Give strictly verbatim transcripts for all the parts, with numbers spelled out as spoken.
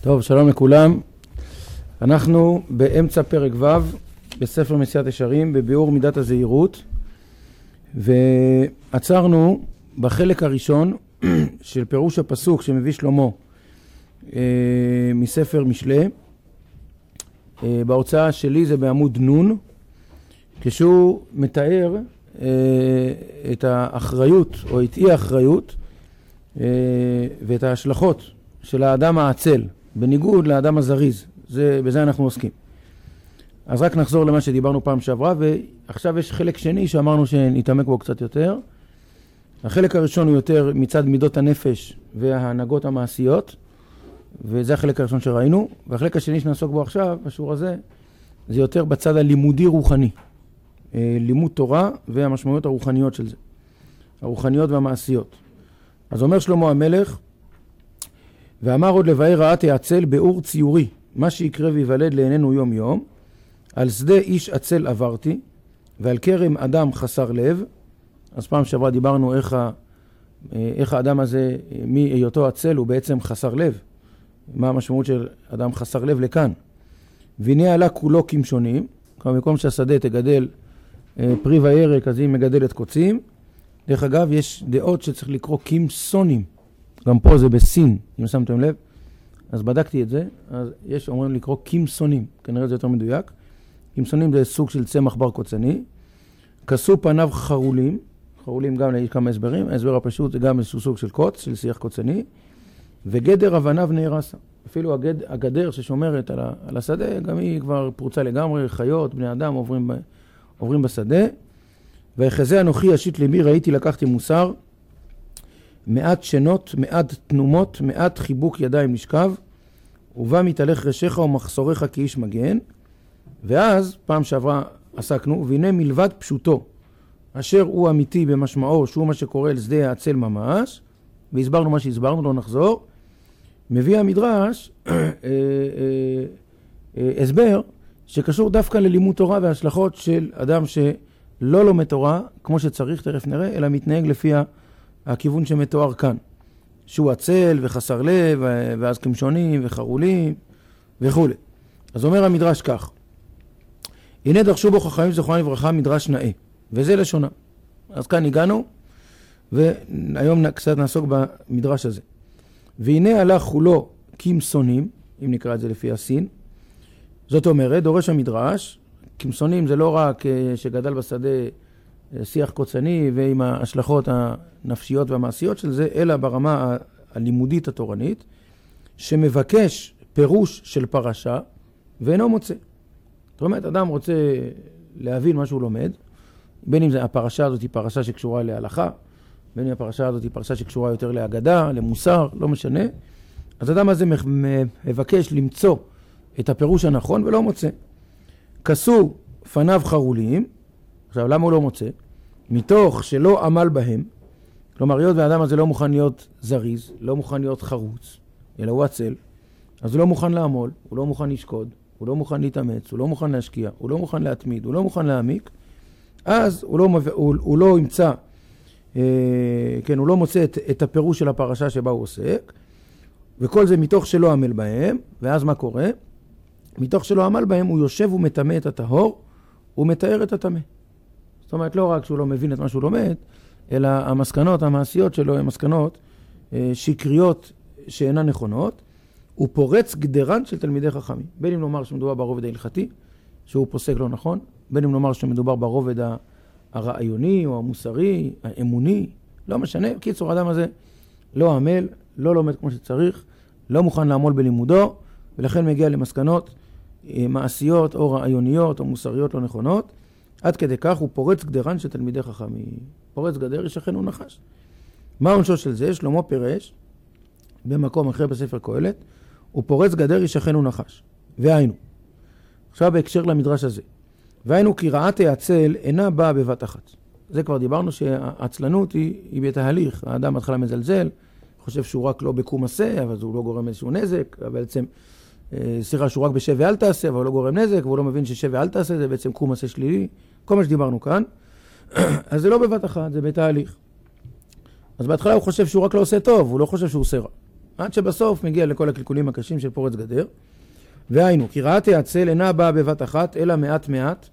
טוב, שלום לכולם. אנחנו באמצע פרק ו' בספר מסיעת ישרים, בביאור מידת הזהירות, ועצרנו בחלק הראשון של פירוש הפסוק שמביא שלמה אה, מספר משלי. אה, בהוצאה שלי זה בעמוד נון, כשהוא מתאר אה, את האחריות או את אי האחריות אה, ואת ההשלכות של האדם העצל, בניגוד לאדם הזריז. זה, בזה אנחנו עוסקים. אז רק נחזור למה שדיברנו פעם שעברה, ועכשיו יש חלק שני שאמרנו שנתעמק בו קצת יותר. החלק הראשון הוא יותר מצד מידות הנפש וההנהגות המעשיות, וזה החלק הראשון שראינו. והחלק השני שנעסוק בו עכשיו, בשיעור הזה, זה יותר בצד הלימודי רוחני. לימוד תורה והמשמעויות הרוחניות של זה. הרוחניות והמעשיות. אז אומר שלמה המלך, ואמר עוד לבאר רעה תעצל באור ציורי, מה שיקרה ויוולד לעינינו יום יום, על שדה איש עצל עברתי, ועל כרם אדם חסר לב. אז פעם שעברה דיברנו איך, ה, איך האדם הזה, מהיותו עצל, הוא בעצם חסר לב. מה המשמעות של אדם חסר לב לכאן? והנה עלה כולו כמשונים, כלומר במקום שהשדה תגדל פרי וירק, אז היא מגדלת קוצים. דרך אגב, יש דעות שצריך לקרוא כמסונים. גם פה זה בסין, אם שמתם לב. אז בדקתי את זה, אז יש אומרים לקרוא כמסונים, כנראה זה יותר מדויק. כמסונים זה סוג של צמח בר קוצני. כסו פניו חרולים, חרולים גם יש כמה הסברים, ההסבר הפשוט זה גם איזשהו סוג של קוץ, של שיח קוצני. וגדר אבניו נהרסה. אפילו הגד, הגדר ששומרת על, ה, על השדה, גם היא כבר פרוצה לגמרי, חיות, בני אדם עוברים, ב, עוברים בשדה. ויחזה אנוכי אשית למי ראיתי לקחתי מוסר, מעט שנות, מעט תנומות, מעט חיבוק ידיים נשכב, ובא מתהלך רשך ומחסורך כאיש מגן. ואז, פעם שעברה עסקנו, והנה מלבד פשוטו, אשר הוא אמיתי במשמעו, שהוא מה שקורה אל שדה העצל ממש, והסברנו מה שהסברנו, לא נחזור, מביא המדרש אה, אה, אה, הסבר שקשור דווקא ללימוד תורה וההשלכות של אדם שלא לומד תורה, כמו שצריך, תכף נראה, אלא מתנהג לפי הכיוון שמתואר כאן, שהוא עצל וחסר לב, ואז כמשונים וחרולים וכו'. אז אומר המדרש כך, הנה דרשו בו חכמים זכרונם לברכה מדרש נאה, וזה לשונה. אז כאן הגענו, והיום קצת נעסוק במדרש הזה. והנה הלך כולו כמסונים, אם נקרא את זה לפי הסין, זאת אומרת, דורש המדרש, כמסונים זה לא רק שגדל בשדה שיח קוצני ועם ההשלכות הנפשיות והמעשיות של זה, אלא ברמה הלימודית התורנית, שמבקש פירוש של פרשה ואינו מוצא. זאת אומרת, אדם רוצה להבין מה שהוא לומד, בין אם זה הפרשה הזאת היא פרשה שקשורה להלכה, בין אם הפרשה הזאת היא פרשה שקשורה יותר להגדה, למוסר, לא משנה. אז אדם הזה מבקש למצוא את הפירוש הנכון ולא מוצא. כסו פניו חרולים, עכשיו למה הוא לא מוצא? מתוך שלא עמל בהם, כלומר, היות והאדם הזה לא מוכן להיות זריז, לא מוכן להיות חרוץ, אלא הוא עצל, אז הוא לא מוכן לעמול, הוא לא מוכן לשקוד, הוא לא מוכן להתאמץ, הוא לא מוכן להשקיע, הוא לא מוכן להתמיד, הוא לא מוכן להעמיק, אז הוא לא, הוא, הוא לא ימצא, אה, כן, הוא לא מוצא את, את הפירוש של הפרשה שבה הוא עוסק, וכל זה מתוך שלא עמל בהם, ואז מה קורה? מתוך שלא עמל בהם הוא יושב ומטמא את הטהור, הוא מתאר את הטמא. זאת אומרת, לא רק שהוא לא מבין את מה שהוא לומד, אלא המסקנות המעשיות שלו הן מסקנות אה, שקריות שאינן נכונות, הוא פורץ גדרן של תלמידי חכמים. בין אם נאמר שמדובר ברובד ההלכתי, שהוא פוסק לא נכון, בין אם נאמר שמדובר ברובד הרעיוני או המוסרי, האמוני, לא משנה. קיצור, האדם הזה לא עמל, לא לומד כמו שצריך, לא מוכן לעמול בלימודו, ולכן מגיע למסקנות אה, מעשיות או רעיוניות או מוסריות לא נכונות. עד כדי כך הוא פורץ גדרן של תלמידי חכמים. פורץ גדר ישכן ונחש. מה עונשו של זה? שלמה פירש במקום אחר בספר קהלת, הוא פורץ גדר ישכן ונחש. והיינו. עכשיו בהקשר למדרש הזה. והיינו כי רעת העצל אינה באה בבת אחת. זה כבר דיברנו שהעצלנות היא, היא בתהליך. האדם מתחילה מזלזל, חושב שהוא רק לא בקום עשה, אבל הוא לא גורם איזשהו נזק, בעצם סליחה שהוא רק בשב ואל תעשה, אבל הוא לא גורם נזק, והוא לא מבין ששב ואל תעשה, זה בעצם קום עשה שלילי. כל מה שדיברנו כאן. אז זה לא בבת אחת, זה בתהליך. אז בהתחלה הוא חושב שהוא רק לא עושה טוב, הוא לא חושב שהוא עושה רע. עד שבסוף מגיע לכל הקלקולים הקשים של פורץ גדר. והיינו, כי רעת העצל אינה באה בבת אחת, אלא מעט מעט,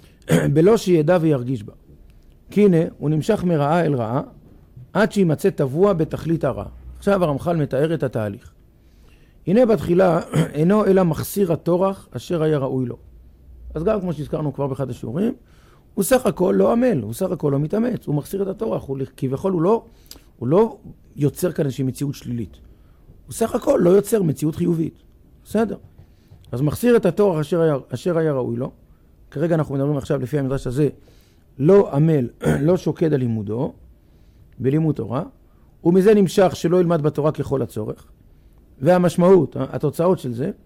בלא שידע וירגיש בה. כי הנה, הוא נמשך מרעה אל רעה, עד שימצא טבוע בתכלית הרע. עכשיו הרמח"ל מתאר את התהליך. הנה בתחילה, אינו אלא מחסיר התורח אשר היה ראוי לו. אז גם כמו שהזכרנו כבר באחד השיעורים, הוא סך הכל לא עמל, הוא סך הכל לא מתאמץ, הוא מחסיר את התורח, הוא, כביכול הוא לא, הוא לא יוצר כאן איזושהי מציאות שלילית. הוא סך הכל לא יוצר מציאות חיובית. בסדר. אז מחסיר את התורח אשר היה, אשר היה ראוי לו. כרגע אנחנו מדברים עכשיו לפי המדרש הזה, לא עמל, לא שוקד על לימודו, בלימוד תורה, ומזה נמשך שלא ילמד בתורה ככל הצורך. והמשמעות, התוצאות של זה,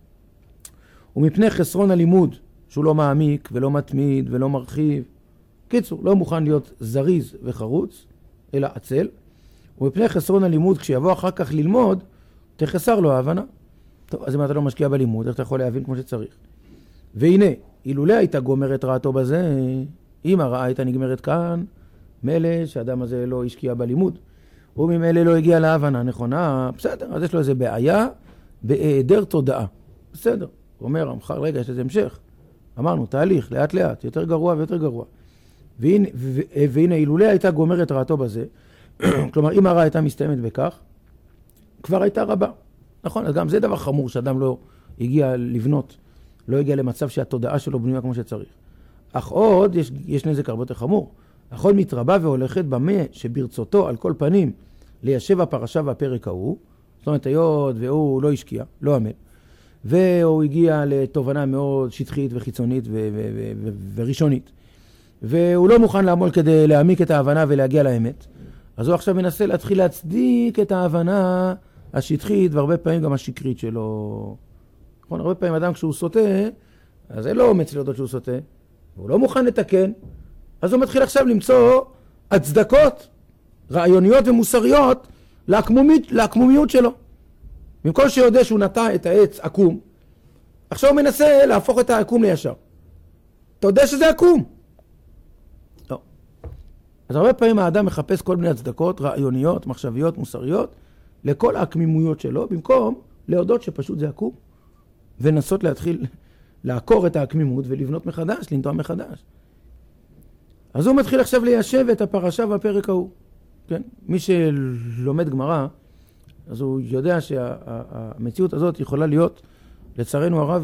ומפני חסרון הלימוד, שהוא לא מעמיק ולא מתמיד ולא מרחיב, קיצור, לא מוכן להיות זריז וחרוץ, אלא עצל, ומפני חסרון הלימוד, כשיבוא אחר כך ללמוד, תחסר לו ההבנה. טוב, אז אם אתה לא משקיע בלימוד, איך אתה יכול להבין כמו שצריך? והנה, אילולא הייתה גומרת רעתו בזה, אם הרעה הייתה נגמרת כאן, מלא שהאדם הזה לא השקיע בלימוד, וממילא לא הגיע להבנה נכונה, בסדר, אז יש לו איזה בעיה בהיעדר תודעה. בסדר, הוא אומר, המחר, רגע, יש איזה המשך. אמרנו, תהליך, לאט לאט, יותר גרוע ויותר גרוע. והנה, והנה אילולא הייתה גומרת רעתו בזה, כלומר, אם הרעה הייתה מסתיימת בכך, כבר הייתה רבה. נכון, אז גם זה דבר חמור שאדם לא הגיע לבנות, לא הגיע למצב שהתודעה שלו בנויה כמו שצריך. אך עוד, יש, יש נזק הרבה יותר חמור. אך עוד מתרבה והולכת במה שברצותו על כל פנים ליישב הפרשה והפרק ההוא, זאת אומרת, היות והוא לא השקיע, לא עמל, והוא הגיע לתובנה מאוד שטחית וחיצונית ו- ו- ו- ו- וראשונית, והוא לא מוכן לעמול כדי להעמיק את ההבנה ולהגיע לאמת, אז הוא עכשיו מנסה להתחיל להצדיק את ההבנה השטחית והרבה פעמים גם השקרית שלו. נכון, הרבה פעמים אדם כשהוא סוטה, אז זה לא אומץ להודות שהוא סוטה, והוא לא מוכן לתקן, אז הוא מתחיל עכשיו למצוא הצדקות רעיוניות ומוסריות לעקמומיות, לעקמומיות שלו. במקום שיודע שהוא נטע את העץ עקום, עכשיו הוא מנסה להפוך את העקום לישר. אתה יודע שזה עקום? לא. אז הרבה פעמים האדם מחפש כל מיני הצדקות רעיוניות, מחשביות, מוסריות, לכל העקמימויות שלו, במקום להודות שפשוט זה עקום, ונסות להתחיל לעקור את העקמימות ולבנות מחדש, לנטוע מחדש. אז הוא מתחיל עכשיו ליישב את הפרשה והפרק ההוא. כן? מי שלומד גמרא, אז הוא יודע שהמציאות הזאת יכולה להיות, לצערנו הרב,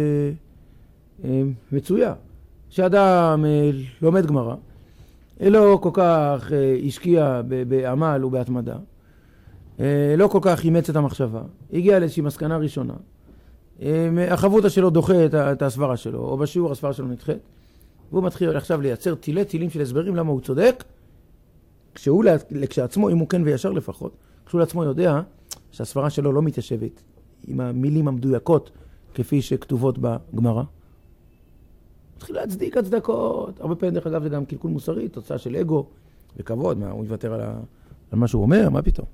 מצויה. שאדם לומד גמרא, לא כל כך השקיע בעמל ובהתמדה, לא כל כך אימץ את המחשבה, הגיע לאיזושהי מסקנה ראשונה, החברותה שלו דוחה את הסברה שלו, או בשיעור הסברה שלו נדחית, והוא מתחיל עכשיו לייצר תילי תילים של הסברים למה הוא צודק, כשהוא כשעצמו, אם הוא כן וישר לפחות, כשהוא לעצמו יודע שהסברה שלו לא מתיישבת עם המילים המדויקות כפי שכתובות בגמרא. מתחיל להצדיק הצדקות. הרבה פעמים דרך אגב זה גם קלקול מוסרי, תוצאה של אגו וכבוד, מה, הוא יוותר על, ה... על מה שהוא אומר, מה פתאום.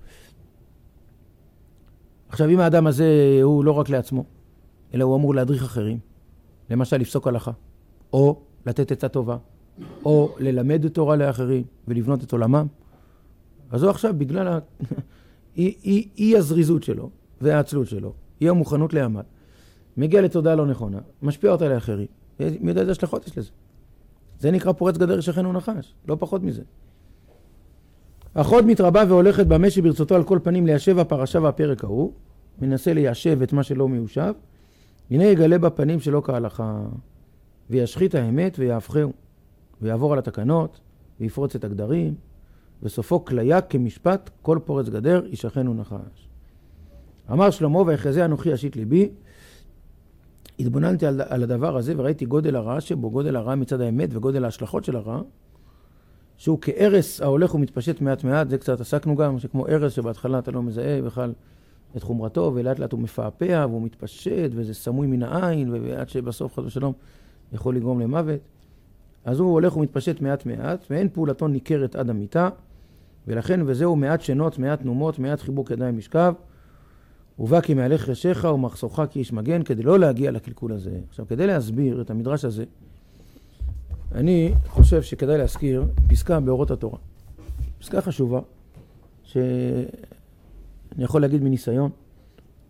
עכשיו אם האדם הזה הוא לא רק לעצמו, אלא הוא אמור להדריך אחרים, למשל לפסוק הלכה, או לתת עצה טובה, או ללמד תורה לאחרים ולבנות את עולמם, אז הוא עכשיו בגלל ה... אי, אי, אי הזריזות שלו והעצלות שלו, אי המוכנות לעמל, מגיע לתודעה לא נכונה, משפיע אותה לאחרים, מי יודע איזה השלכות יש לזה. זה נקרא פורץ גדר ישכנו נחש, לא פחות מזה. אך עוד מתרבה והולכת במה שברצותו על כל פנים ליישב הפרשה והפרק ההוא, מנסה ליישב את מה שלא מיושב, הנה יגלה בפנים שלא כהלכה, וישחית האמת ויהפכהו, ויעבור על התקנות, ויפרוץ את הגדרים, וסופו כליה כמשפט כל פורץ גדר ישכנו נחש. אמר שלמה, ויחזה אנוכי אשית ליבי, התבוננתי על, על הדבר הזה וראיתי גודל הרע שבו, גודל הרע מצד האמת וגודל ההשלכות של הרע, שהוא כארס ההולך ומתפשט מעט מעט, זה קצת עסקנו גם, שכמו ארס שבהתחלה אתה לא מזהה בכלל את חומרתו, ולאט לאט הוא מפעפע והוא מתפשט, וזה סמוי מן העין, ועד שבסוף חס ושלום יכול לגרום למוות. אז הוא הולך ומתפשט מעט מעט, ואין פעולתו ניכרת עד המיטה, ולכן וזהו מעט שנות, מעט נומות, מעט חיבוק ידיים משכב, ובא כי מהלך רשך ומחסורך כי איש מגן, כדי לא להגיע לקלקול הזה. עכשיו, כדי להסביר את המדרש הזה, אני חושב שכדאי להזכיר פסקה באורות התורה. פסקה חשובה, שאני יכול להגיד מניסיון,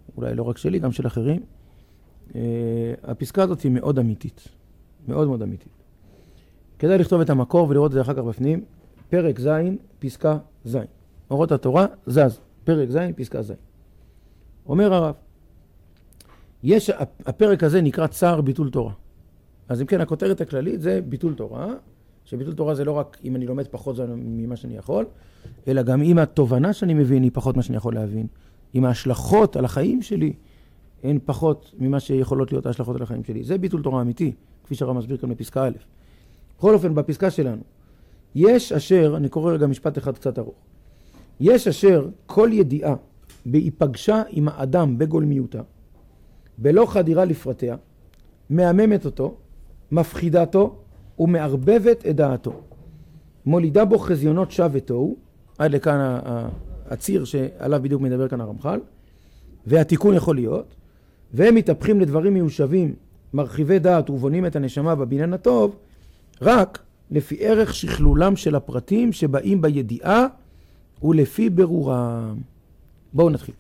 אולי לא רק שלי, גם של אחרים. הפסקה הזאת היא מאוד אמיתית. מאוד מאוד אמיתית. כדאי לכתוב את המקור ולראות את זה אחר כך בפנים. פרק ז', פסקה ז'. אורות התורה, זז. פרק ז', פסקה ז'. אומר הרב, יש, הפרק הזה נקרא צער ביטול תורה. אז אם כן, הכותרת הכללית זה ביטול תורה, שביטול תורה זה לא רק אם אני לומד פחות ממה שאני יכול, אלא גם אם התובנה שאני מבין היא פחות מה שאני יכול להבין. אם ההשלכות על החיים שלי הן פחות ממה שיכולות להיות ההשלכות על החיים שלי. זה ביטול תורה אמיתי, כפי שהרב מסביר כאן בפסקה א'. בכל אופן, בפסקה שלנו, יש אשר, אני קורא רגע משפט אחד קצת ארוך, יש אשר כל ידיעה בהיפגשה עם האדם בגולמיותה, בלא חדירה לפרטיה, מהממת אותו, מפחידתו ומערבבת את דעתו. מולידה בו חזיונות שב ותוהו, עד לכאן הציר שעליו בדיוק מדבר כאן הרמח"ל, והתיקון יכול להיות, והם מתהפכים לדברים מיושבים, מרחיבי דעת ובונים את הנשמה בבניין הטוב, רק לפי ערך שכלולם של הפרטים שבאים בידיעה ולפי ברורם. בואו נתחיל.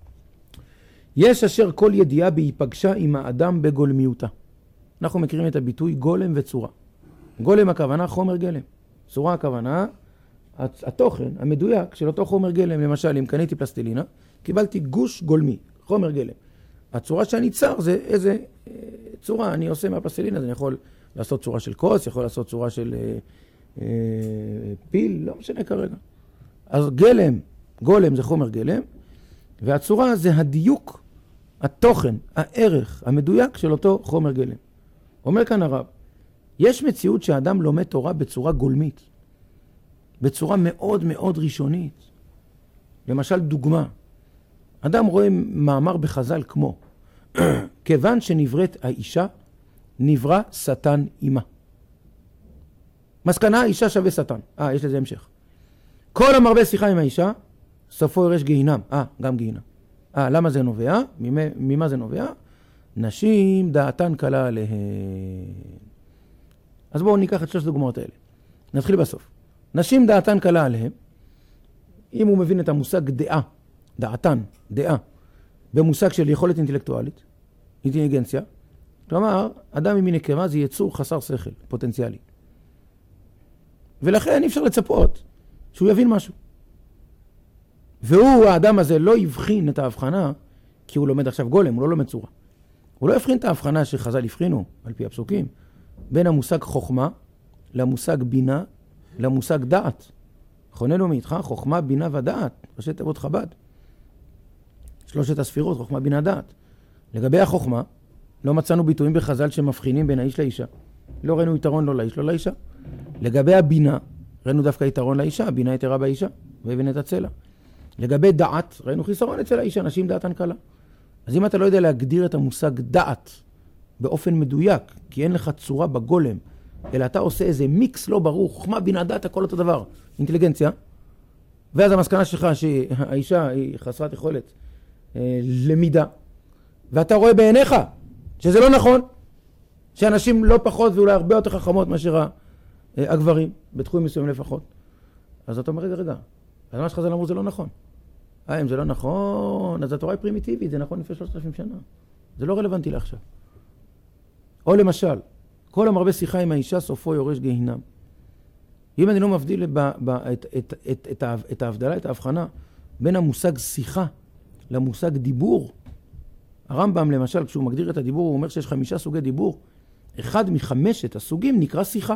יש אשר כל ידיעה בהיפגשה עם האדם בגולמיותה. אנחנו מכירים את הביטוי גולם וצורה. גולם הכוונה חומר גלם. צורה הכוונה התוכן המדויק של אותו חומר גלם. למשל, אם קניתי פלסטלינה, קיבלתי גוש גולמי, חומר גלם. הצורה שאני צר זה איזה צורה אני עושה מהפלסטלינה. אז אני יכול לעשות צורה של כוס, יכול לעשות צורה של אה, אה, פיל, לא משנה כרגע. אז גלם, גולם זה חומר גלם, והצורה זה הדיוק, התוכן, הערך המדויק של אותו חומר גלם. אומר כאן הרב, יש מציאות שהאדם לומד תורה בצורה גולמית, בצורה מאוד מאוד ראשונית. למשל דוגמה, אדם רואה מאמר בחז"ל כמו, כיוון שנבראת האישה, נברא שטן אימה. מסקנה, האישה שווה שטן. אה, יש לזה המשך. כל המרבה שיחה עם האישה, סופו ירש גיהינם. אה, גם גיהינם. אה, למה זה נובע? ממה, ממה זה נובע? נשים דעתן קלה עליהן. אז בואו ניקח את שלוש דוגמאות האלה. נתחיל בסוף. נשים דעתן קלה עליהן, אם הוא מבין את המושג דעה, דעתן, דעה, במושג של יכולת אינטלקטואלית, אינטליגנציה, כלומר, אדם ממין נקבה זה יצור חסר שכל, פוטנציאלי. ולכן אי אפשר לצפות שהוא יבין משהו. והוא, האדם הזה, לא יבחין את ההבחנה, כי הוא לומד עכשיו גולם, הוא לא לומד צורה. הוא לא יבחין את ההבחנה שחז"ל הבחינו, על פי הפסוקים, בין המושג חוכמה, למושג בינה, למושג דעת. חוננו מאיתך, חוכמה, בינה ודעת, ראשי תיבות חב"ד. שלושת הספירות, חוכמה, בינה, דעת. לגבי החוכמה, לא מצאנו ביטויים בחז"ל שמבחינים בין האיש לאישה. לא ראינו יתרון לא לאיש, לא לאישה. לגבי הבינה, ראינו דווקא יתרון לאישה, הבינה יתרה באישה, והבין את הצלע. לגבי דעת, ראינו חיסרון אצל האישה, נשים דעתן קלה. אז אם אתה לא יודע להגדיר את המושג דעת באופן מדויק, כי אין לך צורה בגולם, אלא אתה עושה איזה מיקס לא ברור, חוכמה, בינה, דעת, הכל אותו דבר, אינטליגנציה, ואז המסקנה שלך שהאישה היא חסרת יכולת אה, למידה, ואתה רואה בעיניך שזה לא נכון, שאנשים לא פחות ואולי הרבה יותר חכמות מאשר הגברים, בתחומים מסוימים לפחות. אז אתה אומר, רגע, רגע, אז מה שחז"ל אמרו זה לא נכון. אה, אם זה לא נכון, אז התורה היא פרימיטיבית, זה נכון לפני שלושת אלפים שנה. זה לא רלוונטי לעכשיו. או למשל, כל המרבה שיחה עם האישה, סופו יורש גיהינם. אם אני לא מבדיל ב, ב, את, את, את, את, את ההבדלה, את ההבחנה, בין המושג שיחה למושג דיבור, הרמב"ם למשל, כשהוא מגדיר את הדיבור, הוא אומר שיש חמישה סוגי דיבור. אחד מחמשת הסוגים נקרא שיחה.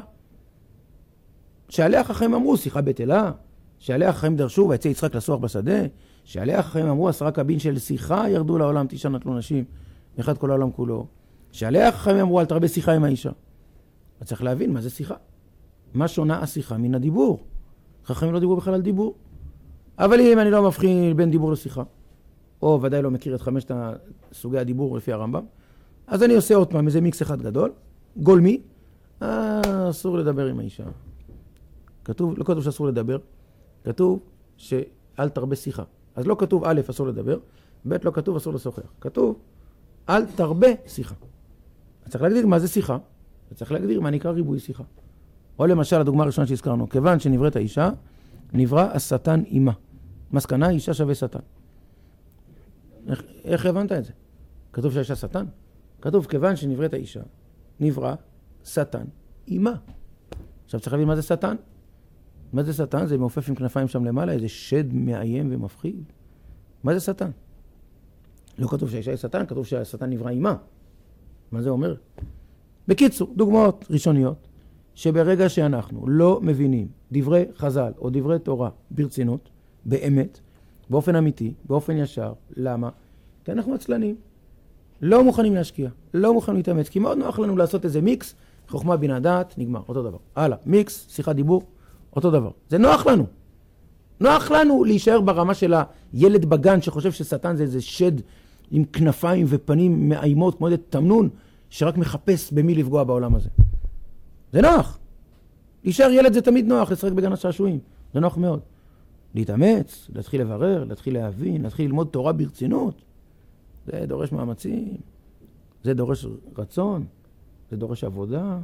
שעליה החכמים אמרו, שיחה בטלה, שעליה החכמים דרשו, ויצא יצחק לסוח בשדה, שעליה החכמים אמרו, עשרה קבין של שיחה ירדו לעולם, תשעה נטלו נשים, אחד כל העולם כולו. שעליה החכמים אמרו, אל תרבה שיחה עם האישה. אז צריך להבין מה זה שיחה. מה שונה השיחה מן הדיבור? החכמים לא דיברו בכלל על דיבור. אבל אם אני לא מבחין בין דיבור לשיחה, או ודאי לא מכיר את חמשת סוגי הדיבור לפי הרמב"ם, אז אני עושה עוד פעם איזה מיקס אחד גדול, גולמי, אה, אסור לדבר עם האישה. כתוב, לא כתוב שאסור לדבר, כתוב שאל תרבה שיחה. אז לא כתוב א', אסור לדבר, ב', לא כתוב אסור לשוחח. כתוב, אל תרבה שיחה. אז צריך להגדיר מה זה שיחה, וצריך להגדיר מה נקרא ריבוי שיחה. או למשל, הדוגמה הראשונה שהזכרנו, כיוון שנבראת האישה, נברא השטן אימה. מסקנה, אישה שווה שטן. איך, איך הבנת את זה? כתוב שהאישה שטן? כתוב, כיוון שנבראת האישה, נברא שטן אימה. עכשיו צריך להבין מה זה שטן? מה זה שטן? זה מעופף עם כנפיים שם למעלה, איזה שד מאיים ומפחיד. מה זה שטן? לא כתוב שהאישה היא שטן, כתוב שהשטן נברא אימה. מה זה אומר? בקיצור, דוגמאות ראשוניות, שברגע שאנחנו לא מבינים דברי חז"ל או דברי תורה ברצינות, באמת, באופן אמיתי, באופן ישר, למה? כי אנחנו עצלנים. לא מוכנים להשקיע, לא מוכנים להתאמץ, כי מאוד נוח לנו לעשות איזה מיקס, חוכמה בינה דעת, נגמר, אותו דבר. הלאה, מיקס, שיחת דיבור, אותו דבר. זה נוח לנו. נוח לנו להישאר ברמה של הילד בגן שחושב ששטן זה איזה שד עם כנפיים ופנים מאיימות, כמו איזה תמנון, שרק מחפש במי לפגוע בעולם הזה. זה נוח. להישאר ילד זה תמיד נוח, לשחק בגן השעשועים. זה נוח מאוד. להתאמץ, להתחיל לברר, להתחיל להבין, להתחיל ללמוד תורה ברצינות. זה דורש מאמצים, זה דורש רצון, זה דורש עבודה.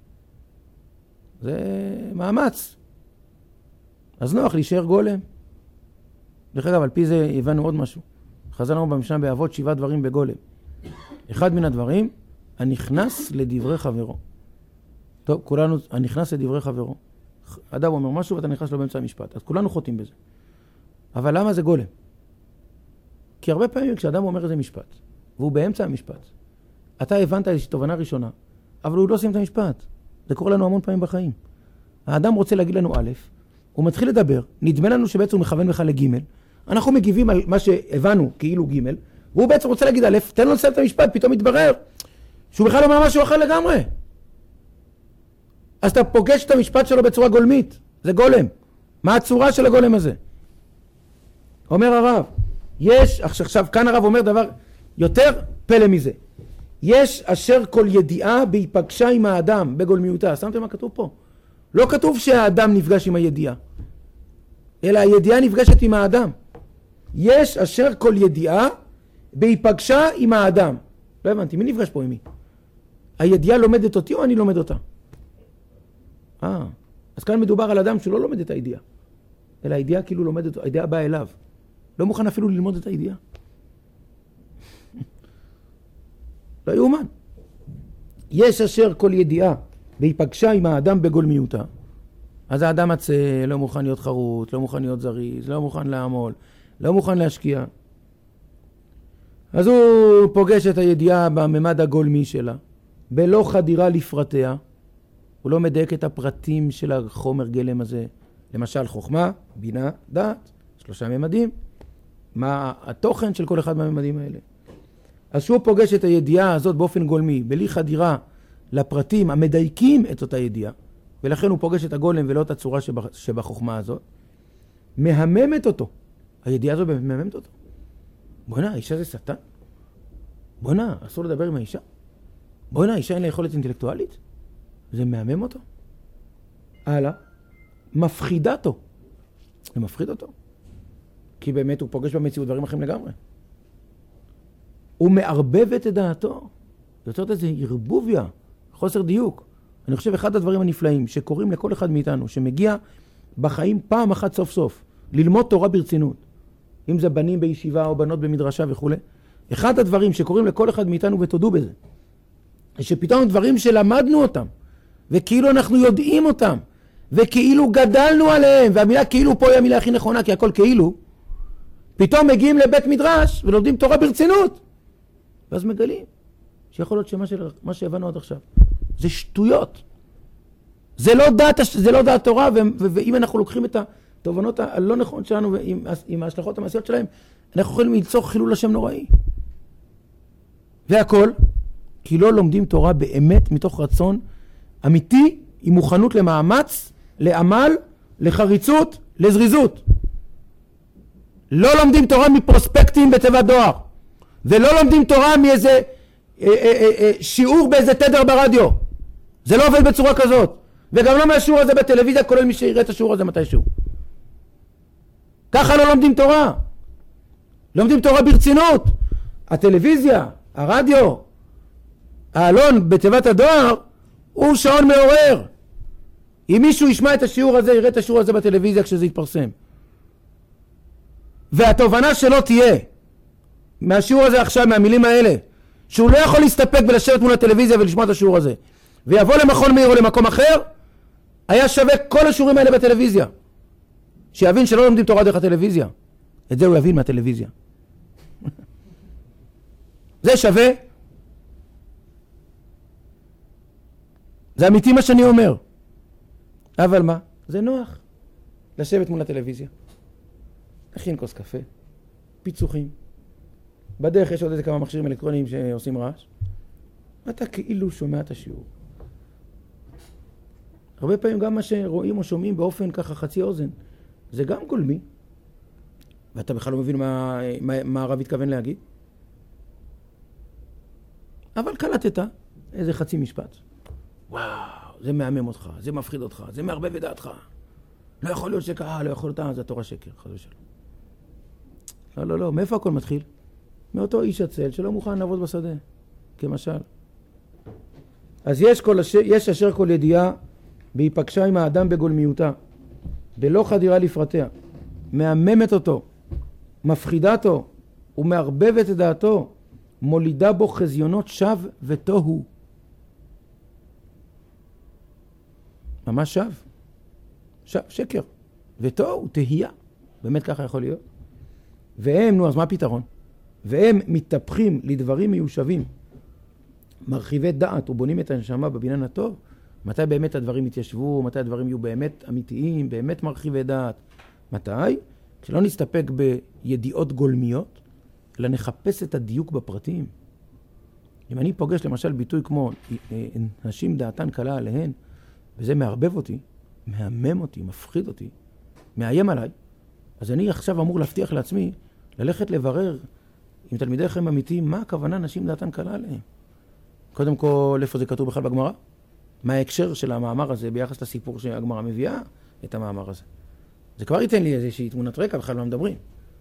זה מאמץ. אז נוח להישאר גולם. דרך אגב, על פי זה הבנו עוד משהו. חז"ל אמרו במשנה באבות שבעה דברים בגולם. אחד מן הדברים, הנכנס לדברי חברו. טוב, כולנו, הנכנס לדברי חברו. אדם אומר משהו ואתה נכנס לו באמצע המשפט. אז כולנו חוטאים בזה. אבל למה זה גולם? כי הרבה פעמים כשאדם אומר איזה משפט, והוא באמצע המשפט, אתה הבנת איזושהי תובנה ראשונה, אבל הוא לא עושים את המשפט. זה קורה לנו המון פעמים בחיים. האדם רוצה להגיד לנו א', הוא מתחיל לדבר, נדמה לנו שבעצם הוא מכוון בכלל לג', אנחנו מגיבים על מה שהבנו כאילו ג', והוא בעצם רוצה להגיד א', תן לו לסיים את המשפט, פתאום מתברר שהוא בכלל אומר משהו אחר לגמרי. אז אתה פוגש את המשפט שלו בצורה גולמית, זה גולם. מה הצורה של הגולם הזה? אומר הרב, יש, עכשיו כאן הרב אומר דבר יותר פלא מזה. יש אשר כל ידיעה בהיפגשה עם האדם בגולמיותה. שמתם מה כתוב פה? לא כתוב שהאדם נפגש עם הידיעה, אלא הידיעה נפגשת עם האדם. יש אשר כל ידיעה בהיפגשה עם האדם. לא הבנתי, מי נפגש פה עם מי? הידיעה לומדת אותי או אני לומד אותה? אה, אז כאן מדובר על אדם שלא לומד את הידיעה, אלא הידיעה כאילו לומדת, הידיעה באה אליו. לא מוכן אפילו ללמוד את הידיעה. לא יאומן. יש אשר כל ידיעה והיפגשה עם האדם בגולמיותה. אז האדם עצה, לא מוכן להיות חרוט, לא מוכן להיות זריז, לא מוכן לעמול, לא מוכן להשקיע. אז הוא פוגש את הידיעה בממד הגולמי שלה, בלא חדירה לפרטיה. הוא לא מדייק את הפרטים של החומר גלם הזה. למשל חוכמה, בינה, דעת, שלושה ממדים. מה התוכן של כל אחד מהממדים האלה. אז שהוא פוגש את הידיעה הזאת באופן גולמי, בלי חדירה לפרטים המדייקים את אותה ידיעה, ולכן הוא פוגש את הגולם ולא את הצורה שבחוכמה הזאת, מהממת אותו. הידיעה הזאת מהממת אותו. בוא'נה, האישה זה שטן? בוא'נה, אסור לדבר עם האישה? בוא'נה, האישה אין לה יכולת אינטלקטואלית? זה מהמם אותו. הלאה, מפחידתו. זה מפחיד אותו. כי באמת הוא פוגש במציאות דברים אחרים לגמרי. הוא מערבב את דעתו. יוצרת איזה ערבוביה, חוסר דיוק. אני חושב אחד הדברים הנפלאים שקוראים לכל אחד מאיתנו, שמגיע בחיים פעם אחת סוף סוף, ללמוד תורה ברצינות. אם זה בנים בישיבה או בנות במדרשה וכו'. אחד הדברים שקוראים לכל אחד מאיתנו ותודו בזה, שפתאום דברים שלמדנו אותם, וכאילו אנחנו יודעים אותם, וכאילו גדלנו עליהם, והמילה כאילו פה היא המילה הכי נכונה, כי הכל כאילו, פתאום מגיעים לבית מדרש ולומדים תורה ברצינות. ואז מגלים שיכול להיות שמה של, מה שהבנו עד עכשיו זה שטויות. זה לא דעת, זה לא דעת תורה, ו, ו, ואם אנחנו לוקחים את התובנות הלא נכון שלנו ועם, עם ההשלכות המעשיות שלהם, אנחנו יכולים ליצור חילול השם נוראי. והכל כי לא לומדים תורה באמת מתוך רצון אמיתי, עם מוכנות למאמץ, לעמל, לחריצות, לזריזות. לא לומדים תורה מפרוספקטים בתיבת דואר, ולא לומדים תורה מאיזה אה, אה, אה, אה, שיעור באיזה תדר ברדיו. זה לא עובד בצורה כזאת. וגם לא מהשיעור הזה בטלוויזיה, כולל מי שיראה את השיעור הזה מתישהו. ככה לא לומדים תורה. לומדים תורה ברצינות. הטלוויזיה, הרדיו, העלון בתיבת הדואר, הוא שעון מעורר. אם מישהו ישמע את השיעור הזה, יראה את השיעור הזה בטלוויזיה כשזה יתפרסם. והתובנה שלו תהיה מהשיעור הזה עכשיו, מהמילים האלה, שהוא לא יכול להסתפק ולשבת מול הטלוויזיה ולשמוע את השיעור הזה, ויבוא למכון מאיר או למקום אחר, היה שווה כל השיעורים האלה בטלוויזיה. שיבין שלא לומדים תורה דרך הטלוויזיה. את זה הוא יבין מהטלוויזיה. זה שווה. זה אמיתי מה שאני אומר. אבל מה? זה נוח. לשבת מול הטלוויזיה. להכין כוס קפה. פיצוחים. בדרך יש עוד איזה כמה מכשירים אלקטרוניים שעושים רעש. ואתה כאילו שומע את השיעור. הרבה פעמים גם מה שרואים או שומעים באופן ככה חצי אוזן, זה גם גולמי. ואתה בכלל לא מבין מה, מה, מה הרב התכוון להגיד. אבל קלטת איזה חצי משפט. וואו, זה מהמם אותך, זה מפחיד אותך, זה מערבב את דעתך. לא יכול להיות שקרה, לא יכול להיות, זה התורה שקר, חס ושלום. לא, לא, לא, מאיפה הכל מתחיל? מאותו איש הצל שלא מוכן לעבוד בשדה, כמשל. אז יש, כל אשר, יש אשר כל ידיעה בהיפגשה עם האדם בגולמיותה, בלא חדירה לפרטיה, מהממת אותו, מפחידה אותו, ומערבבת את דעתו, מולידה בו חזיונות שווא ותוהו. ממש שווא. שווא, שקר. ותוהו, תהייה. באמת ככה יכול להיות. והם, נו, אז מה הפתרון? והם מתהפכים לדברים מיושבים, מרחיבי דעת ובונים את הנשמה בבניין הטוב. מתי באמת הדברים יתיישבו? מתי הדברים יהיו באמת אמיתיים, באמת מרחיבי דעת? מתי? כשלא נסתפק בידיעות גולמיות, אלא נחפש את הדיוק בפרטים. אם אני פוגש למשל ביטוי כמו נשים דעתן קלה עליהן, וזה מערבב אותי, מהמם אותי, מפחיד אותי, מאיים עליי, אז אני עכשיו אמור להבטיח לעצמי, ללכת לברר עם תלמידי חיים אמיתיים, מה הכוונה נשים דעתן קלה עליהן. קודם כל, איפה זה כתוב בכלל בגמרא? מה ההקשר של המאמר הזה ביחס לסיפור שהגמרא מביאה את המאמר הזה. זה כבר ייתן לי איזושהי תמונת רקע, בכלל מה מדברים.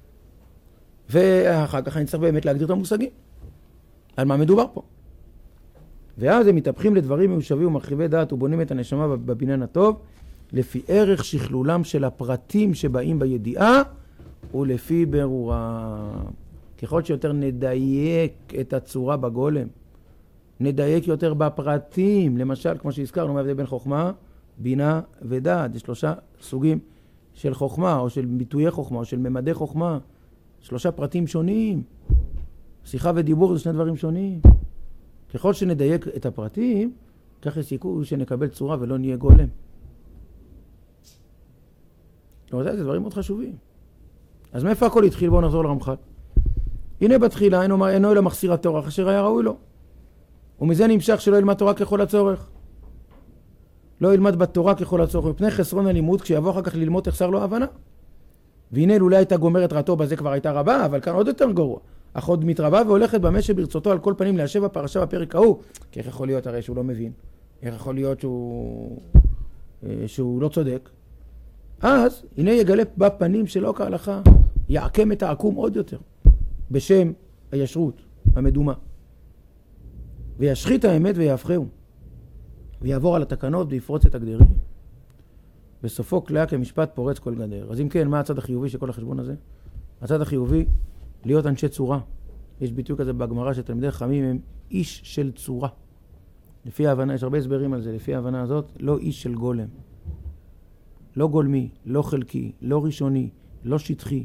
ואחר כך אני צריך באמת להגדיר את המושגים. על מה מדובר פה. ואז הם מתהפכים לדברים מיושבים ומרחיבי דעת ובונים את הנשמה בבניין הטוב, לפי ערך שכלולם של הפרטים שבאים בידיעה, ולפי ברורה. ככל שיותר נדייק את הצורה בגולם, נדייק יותר בפרטים, למשל, כמו שהזכרנו, מה ההבדל בין חוכמה, בינה ודעת. יש שלושה סוגים של חוכמה, או של ביטויי חוכמה, או של ממדי חוכמה. שלושה פרטים שונים. שיחה ודיבור זה שני דברים שונים. ככל שנדייק את הפרטים, כך יש סיכוי שנקבל צורה ולא נהיה גולם. לא יודע, זה דברים מאוד חשובים. אז מאיפה הכל התחיל? בואו נחזור לרמח"ל. הנה בתחילה, אינו אלא מחסיר התורה, אשר היה ראוי לו. ומזה נמשך שלא ילמד תורה ככל הצורך. לא ילמד בתורה ככל הצורך, מפני חסרון הלימוד, כשיבוא אחר כך ללמוד תחסר לו הבנה. והנה לולא הייתה גומרת רעתו, בזה כבר הייתה רבה, אבל כאן עוד יותר גרוע. אך עוד מתרבה והולכת במה שברצותו על כל פנים להשב בפרשה בפרק ההוא. כי איך יכול להיות הרי שהוא לא מבין? איך יכול להיות שהוא, שהוא לא צודק? אז הנה יגלה בפנים שלא כהלכה, יעקם את העקום עוד יותר, בשם הישרות, המדומה. וישחית האמת ויהפכהו, ויעבור על התקנות ויפרוץ את הגדרים. בסופו כליה כמשפט פורץ כל גדר. אז אם כן, מה הצד החיובי של כל החשבון הזה? הצד החיובי, להיות אנשי צורה. יש ביטוי כזה בגמרא שתלמידי חכמים הם איש של צורה. לפי ההבנה, יש הרבה הסברים על זה, לפי ההבנה הזאת, לא איש של גולם. לא גולמי, לא חלקי, לא ראשוני, לא שטחי.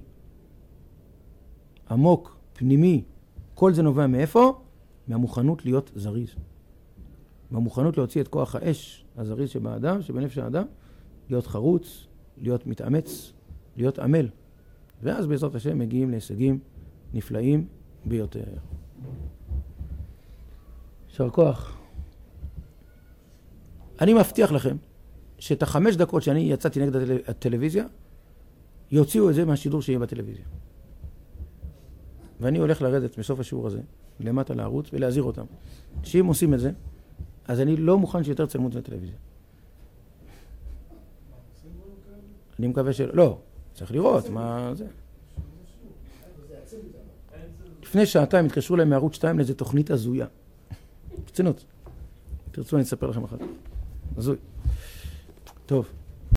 עמוק, פנימי. כל זה נובע מאיפה? מהמוכנות להיות זריז. מהמוכנות להוציא את כוח האש הזריז שבאדם, שבנפש האדם, להיות חרוץ, להיות מתאמץ, להיות עמל. ואז בעזרת השם מגיעים להישגים נפלאים ביותר. יישר כוח. אני מבטיח לכם שאת החמש דקות שאני יצאתי נגד הטלוויזיה, יוציאו את זה מהשידור שיהיה בטלוויזיה. ואני הולך לרדת מסוף השיעור הזה, למטה לערוץ, ולהזהיר אותם. שאם עושים את זה, אז אני לא מוכן שיותר צלמות לטלוויזיה. אני מקווה שלא. לא, צריך לראות מה זה. לפני שעתיים התקשרו להם מערוץ שתיים לאיזו תוכנית הזויה. קצינות. תרצו, אני אספר לכם אחר כך. הזוי. טוב.